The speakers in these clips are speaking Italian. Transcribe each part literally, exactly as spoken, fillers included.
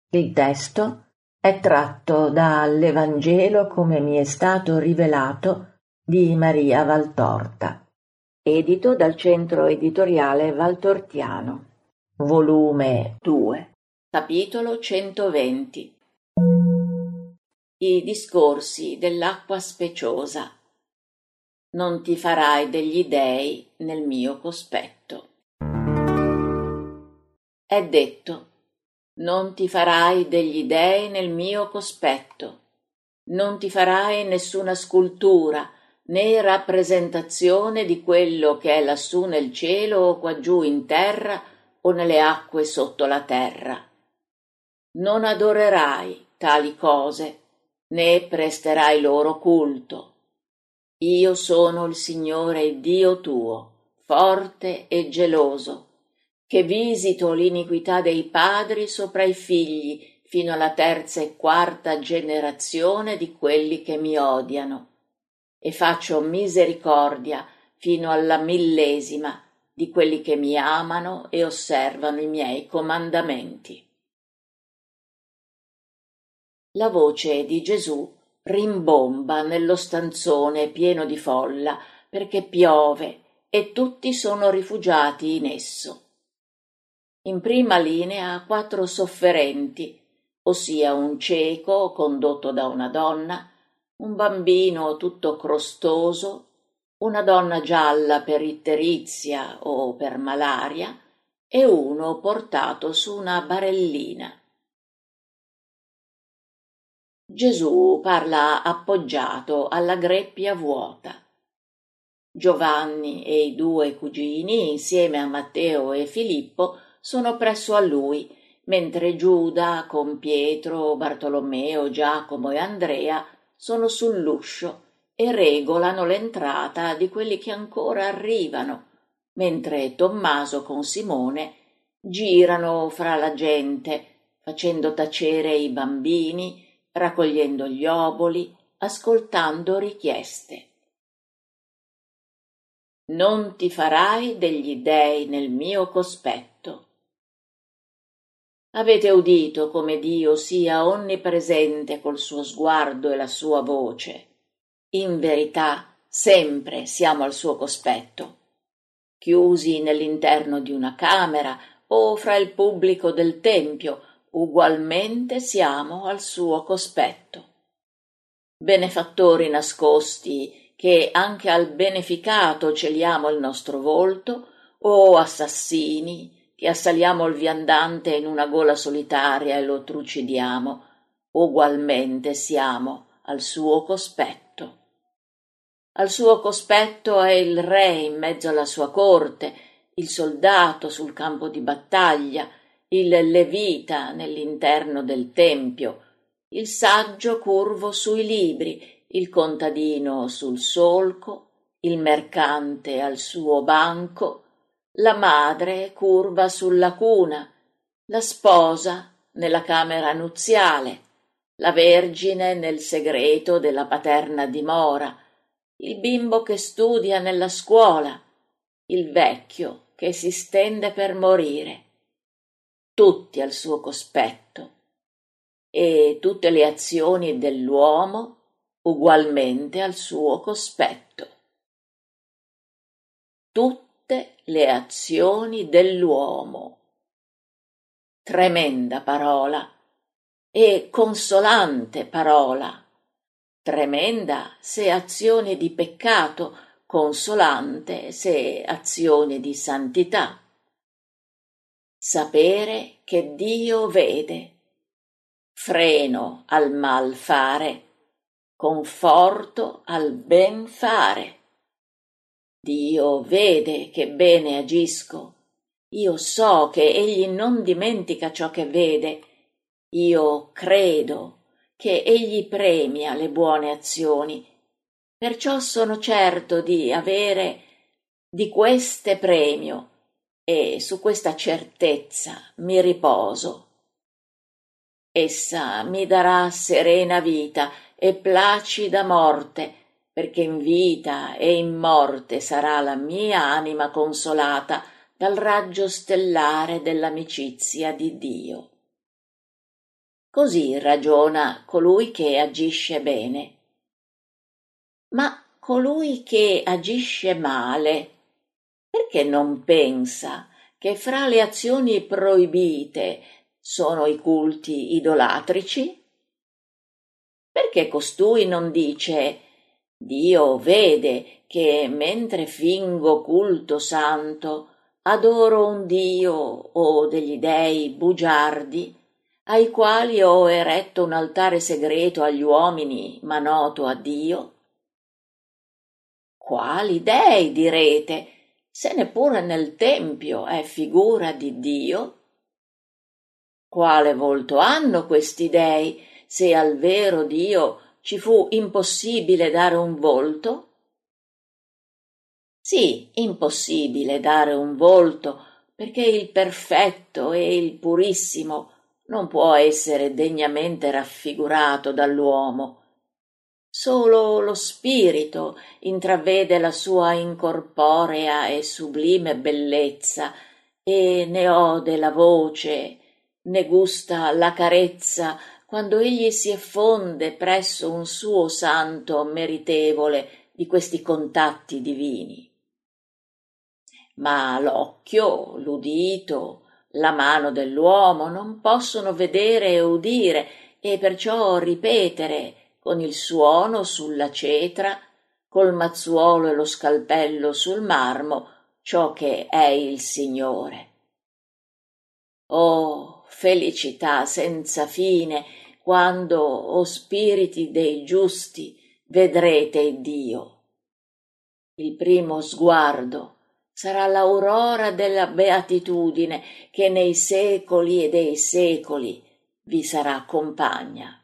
Il testo è tratto dall'Evangelo come mi è stato rivelato di Maria Valtorta, edito dal Centro Editoriale Valtortiano, volume due, capitolo centoventi. I discorsi dell'acqua speciosa. Non ti farai degli dei nel mio cospetto. È detto: non ti farai degli dei nel mio cospetto, non ti farai nessuna scultura né rappresentazione di quello che è lassù nel cielo o quaggiù in terra o nelle acque sotto la terra. Non adorerai tali cose, né presterai loro culto. Io sono il Signore Dio tuo, forte e geloso, che visito l'iniquità dei padri sopra i figli fino alla terza e quarta generazione di quelli che mi odiano, e faccio misericordia fino alla millesima di quelli che mi amano e osservano i miei comandamenti. La voce di Gesù rimbomba nello stanzone pieno di folla perché piove e tutti sono rifugiati in esso. In prima linea quattro sofferenti, ossia un cieco condotto da una donna, un bambino tutto crostoso, una donna gialla per itterizia o per malaria e uno portato su una barellina. Gesù parla appoggiato alla greppia vuota. Giovanni e i due cugini, insieme a Matteo e Filippo, sono presso a lui, mentre Giuda con Pietro, Bartolomeo, Giacomo e Andrea sono sull'uscio e regolano l'entrata di quelli che ancora arrivano, mentre Tommaso con Simone girano fra la gente, facendo tacere i bambini, raccogliendo gli oboli, ascoltando richieste. Non ti farai degli dei nel mio cospetto. Avete udito come Dio sia onnipresente col suo sguardo e la sua voce. In verità, sempre siamo al suo cospetto, chiusi nell'interno di una camera o fra il pubblico del tempio, ugualmente siamo al suo cospetto. Benefattori nascosti, che anche al beneficato celiamo il nostro volto, o assassini, che assaliamo il viandante in una gola solitaria e lo trucidiamo, ugualmente siamo al suo cospetto. Al suo cospetto è il re in mezzo alla sua corte, il soldato sul campo di battaglia, il levita nell'interno del tempio, il saggio curvo sui libri, il contadino sul solco, il mercante al suo banco, la madre curva sulla cuna, la sposa nella camera nuziale, la vergine nel segreto della paterna dimora, il bimbo che studia nella scuola, il vecchio che si stende per morire, tutti al suo cospetto, e tutte le azioni dell'uomo ugualmente al suo cospetto. Tutte le azioni dell'uomo. Tremenda parola e consolante parola. Tremenda se azione di peccato, consolante se azione di santità. Sapere che Dio vede, freno al mal fare, conforto al ben fare. Dio vede che bene agisco, io so che egli non dimentica ciò che vede, io credo che egli premia le buone azioni, perciò sono certo di avere di queste premio e su questa certezza mi riposo. Essa mi darà serena vita e placida morte, perché in vita e in morte sarà la mia anima consolata dal raggio stellare dell'amicizia di Dio. Così ragiona colui che agisce bene. Ma colui che agisce male, perché non pensa che fra le azioni proibite sono i culti idolatrici? Perché costui non dice: Dio vede che mentre fingo culto santo adoro un Dio o degli dei bugiardi, ai quali ho eretto un altare segreto agli uomini, ma noto a Dio? Quali dei, direte, se neppure nel tempio è figura di Dio? Quale volto hanno questi dei, se al vero Dio ci fu impossibile dare un volto? Sì, impossibile dare un volto, perché il perfetto e il purissimo non può essere degnamente raffigurato dall'uomo. Solo lo spirito intravede la sua incorporea e sublime bellezza, e ne ode la voce, ne gusta la carezza, quando egli si effonde presso un suo santo meritevole di questi contatti divini. Ma l'occhio, l'udito, la mano dell'uomo non possono vedere e udire, e perciò ripetere con il suono sulla cetra, col mazzuolo e lo scalpello sul marmo, ciò che è il Signore. Oh, felicità senza fine, quando, o spiriti dei giusti, vedrete Dio. Il primo sguardo sarà l'aurora della beatitudine che nei secoli e dei secoli vi sarà compagna.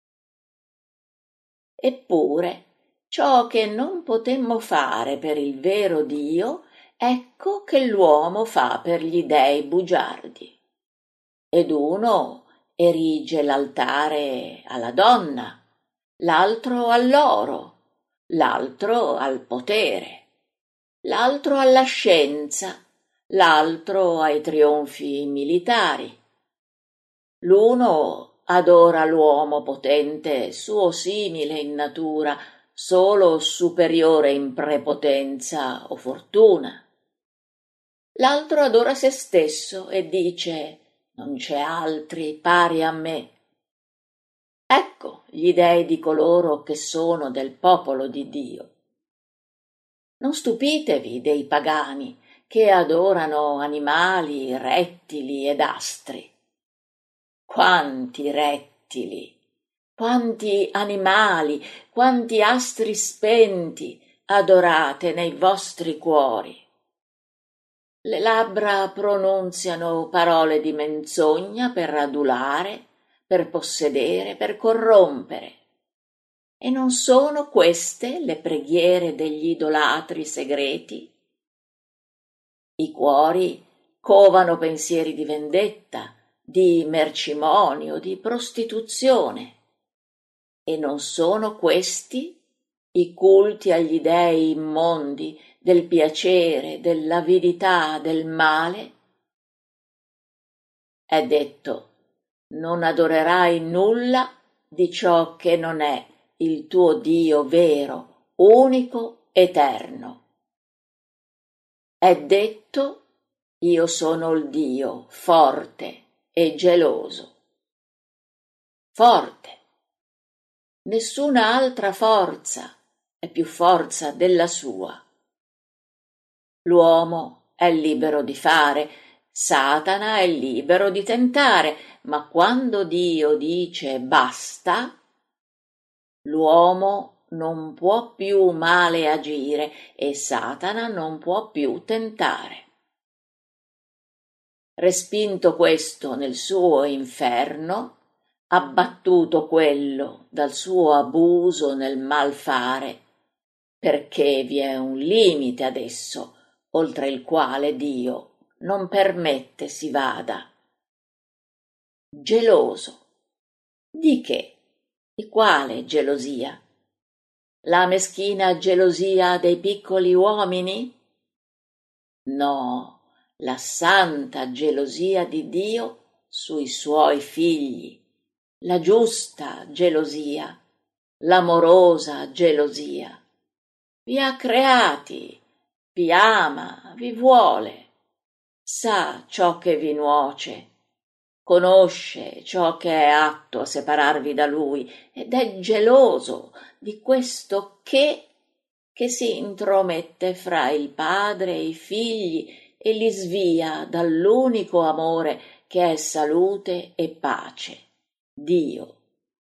Eppure, ciò che non potemmo fare per il vero Dio, ecco che l'uomo fa per gli dei bugiardi. Ed uno erige l'altare alla donna, l'altro all'oro, l'altro al potere, l'altro alla scienza, l'altro ai trionfi militari. L'uno adora l'uomo potente, suo simile in natura, solo superiore in prepotenza o fortuna. L'altro adora se stesso e dice: non c'è altri pari a me. Ecco gli dei di coloro che sono del popolo di Dio. Non stupitevi dei pagani che adorano animali, rettili ed astri. Quanti rettili, quanti animali, quanti astri spenti adorate nei vostri cuori. Le labbra pronunziano parole di menzogna per adulare, per possedere, per corrompere. E non sono queste le preghiere degli idolatri segreti? I cuori covano pensieri di vendetta, di mercimonio, di prostituzione. E non sono questi i culti agli dei immondi del piacere, dell'avidità, del male? È detto: non adorerai nulla di ciò che non è il tuo Dio vero, unico, eterno. È detto: io sono il Dio forte e geloso. Forte. Nessuna altra forza è più forza della sua. L'uomo è libero di fare, Satana è libero di tentare, ma quando Dio dice basta, l'uomo non può più male agire e Satana non può più tentare. Respinto questo nel suo inferno, abbattuto quello dal suo abuso nel malfare, perché vi è un limite adesso, oltre il quale Dio non permette si vada. Geloso. Di che? Di quale gelosia? La meschina gelosia dei piccoli uomini? No, la santa gelosia di Dio sui suoi figli, la giusta gelosia, l'amorosa gelosia. Vi ha creati, vi ama, vi vuole, sa ciò che vi nuoce, conosce ciò che è atto a separarvi da lui ed è geloso di questo che che si intromette fra il padre e i figli e li svia dall'unico amore che è salute e pace, Dio.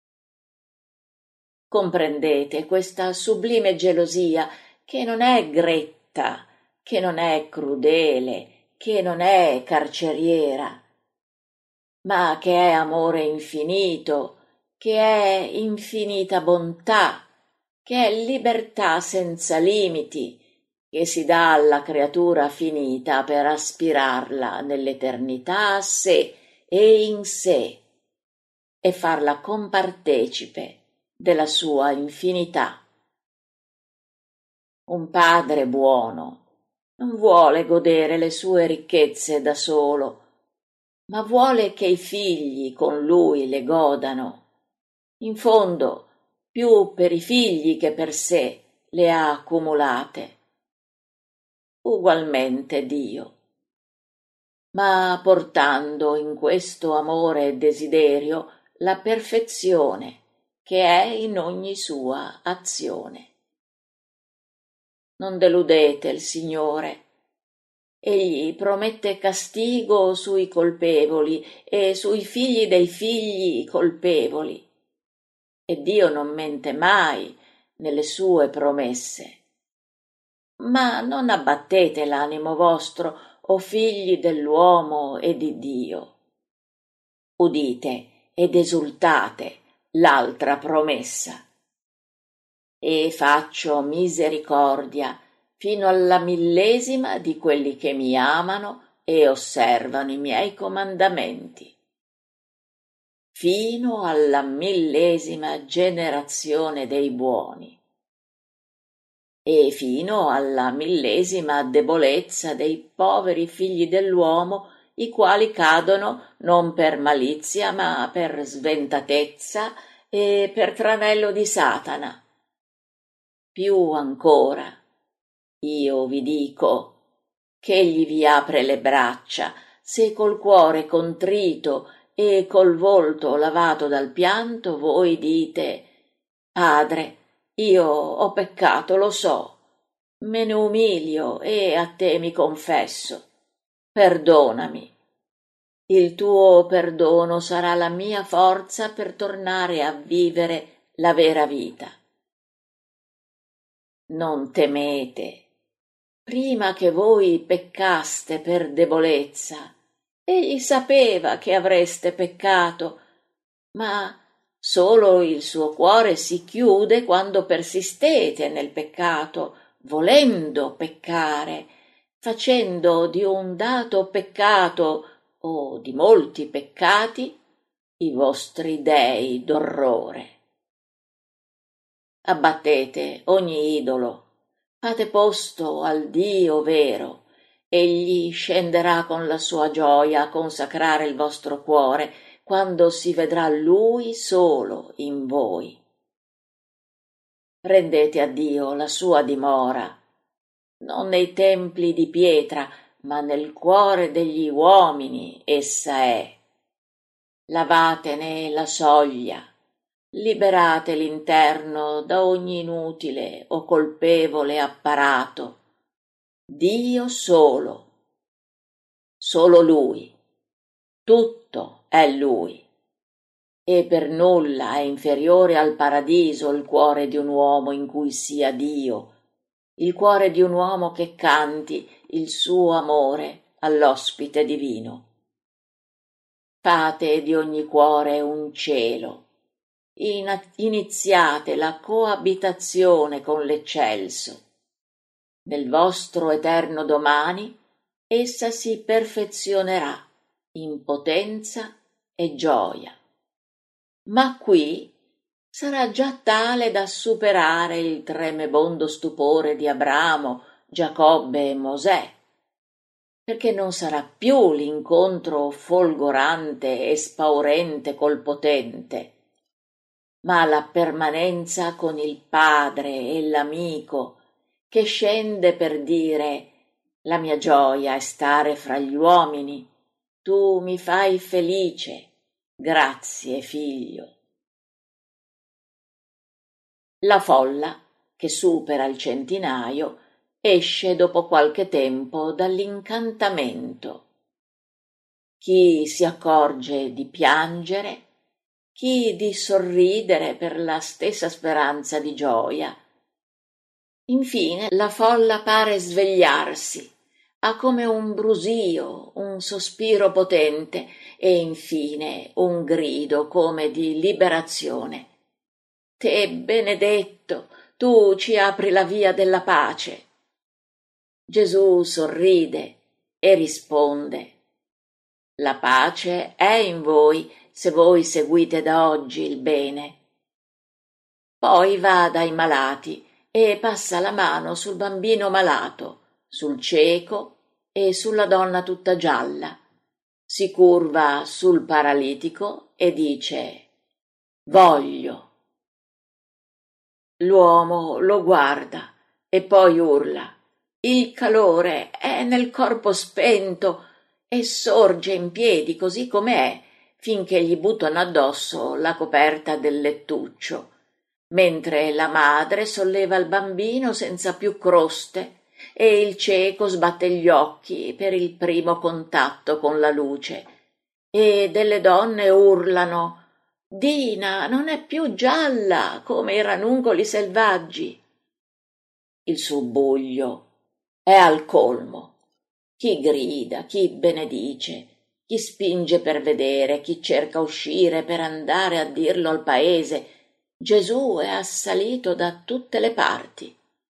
Comprendete questa sublime gelosia che non è gretta, che non è crudele, che non è carceriera, ma che è amore infinito, che è infinita bontà, che è libertà senza limiti, che si dà alla creatura finita per aspirarla nell'eternità a sé e in sé e farla compartecipe della sua infinità. Un padre buono non vuole godere le sue ricchezze da solo, ma vuole che i figli con lui le godano. In fondo, più per i figli che per sé le ha accumulate. Ugualmente Dio. Ma portando in questo amore e desiderio la perfezione che è in ogni sua azione. Non deludete il Signore. Egli promette castigo sui colpevoli e sui figli dei figli colpevoli. E Dio non mente mai nelle sue promesse. Ma non abbattete l'animo vostro, o figli dell'uomo e di Dio. Udite ed esultate l'altra promessa. E faccio misericordia fino alla millesima di quelli che mi amano e osservano i miei comandamenti. Fino alla millesima generazione dei buoni e fino alla millesima debolezza dei poveri figli dell'uomo, i quali cadono non per malizia ma per sventatezza e per tranello di Satana. Più ancora, io vi dico, ch'egli vi apre le braccia, se col cuore contrito e col volto lavato dal pianto voi dite: Padre, io ho peccato, lo so, me ne umilio e a te mi confesso. Perdonami. Il tuo perdono sarà la mia forza per tornare a vivere la vera vita. Non temete. Prima che voi peccaste per debolezza, egli sapeva che avreste peccato, ma solo il suo cuore si chiude quando persistete nel peccato, volendo peccare, facendo di un dato peccato o di molti peccati i vostri dei d'orrore. Abbattete ogni idolo, fate posto al Dio vero, egli scenderà con la sua gioia a consacrare il vostro cuore quando si vedrà Lui solo in voi. Rendete a Dio la sua dimora, non nei templi di pietra, ma nel cuore degli uomini essa è. Lavatene la soglia, liberate l'interno da ogni inutile o colpevole apparato. Dio solo, solo Lui, tutto è Lui, e per nulla è inferiore al paradiso il cuore di un uomo in cui sia Dio, il cuore di un uomo che canti il suo amore all'ospite divino. Fate di ogni cuore un cielo, iniziate la coabitazione con l'eccelso. Nel vostro eterno domani essa si perfezionerà in potenza e gioia. Ma qui sarà già tale da superare il tremebondo stupore di Abramo, Giacobbe e Mosè. perché non sarà più l'incontro folgorante e spaurente col potente, ma la permanenza con il padre e l'amico che scende per dire: la mia gioia è stare fra gli uomini, tu mi fai felice, grazie figlio. La folla, che supera il centinaio, esce dopo qualche tempo dall'incantamento. Chi si accorge di piangere, chi di sorridere per la stessa speranza di gioia. Infine la folla pare svegliarsi, ha come un brusio, un sospiro potente e infine un grido come di liberazione. Te benedetto, tu ci apri la via della pace. Gesù sorride e risponde: la pace è in voi se voi seguite da oggi il bene. Poi va dai malati e passa la mano sul bambino malato, sul cieco e sulla donna tutta gialla. Si curva sul paralitico e dice: voglio. L'uomo lo guarda e poi urla: il calore è nel corpo spento, e sorge in piedi così com'è, finché gli buttano addosso la coperta del lettuccio, mentre la madre solleva il bambino senza più croste e il cieco sbatte gli occhi per il primo contatto con la luce, e delle donne urlano: Dina non è più gialla come i ranuncoli selvaggi. Il subbuglio è al colmo. Chi grida, chi benedice, chi spinge per vedere, chi cerca uscire per andare a dirlo al paese. Gesù è assalito da tutte le parti.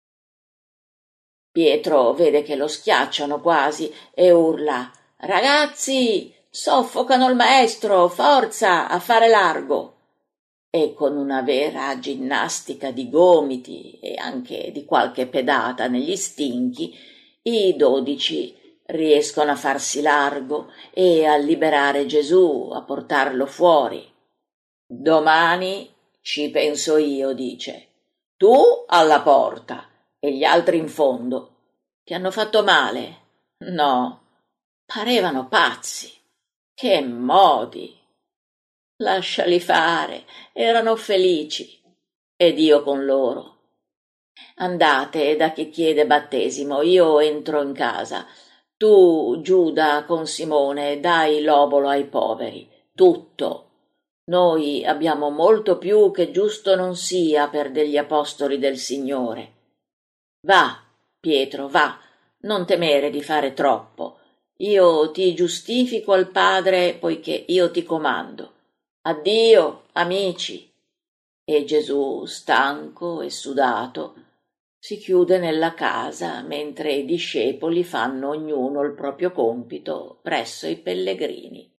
Pietro vede che lo schiacciano quasi e urla: ragazzi, soffocano il maestro, forza, a fare largo. E con una vera ginnastica di gomiti e anche di qualche pedata negli stinchi, i dodici riescono a farsi largo e a liberare Gesù, a portarlo fuori. Domani ci penso io, dice. Tu alla porta e gli altri in fondo. Ti hanno fatto male? No, parevano pazzi. Che modi! Lasciali fare, erano felici, ed io con loro. Andate da chi chiede battesimo, io entro in casa. Tu, Giuda, con Simone, dai l'obolo ai poveri. Tutto. Noi abbiamo molto più che giusto non sia per degli apostoli del Signore. Va, Pietro, va, non temere di fare troppo. Io ti giustifico al Padre poiché io ti comando. Addio, amici. E Gesù, stanco e sudato, si chiude nella casa mentre i discepoli fanno ognuno il proprio compito presso i pellegrini.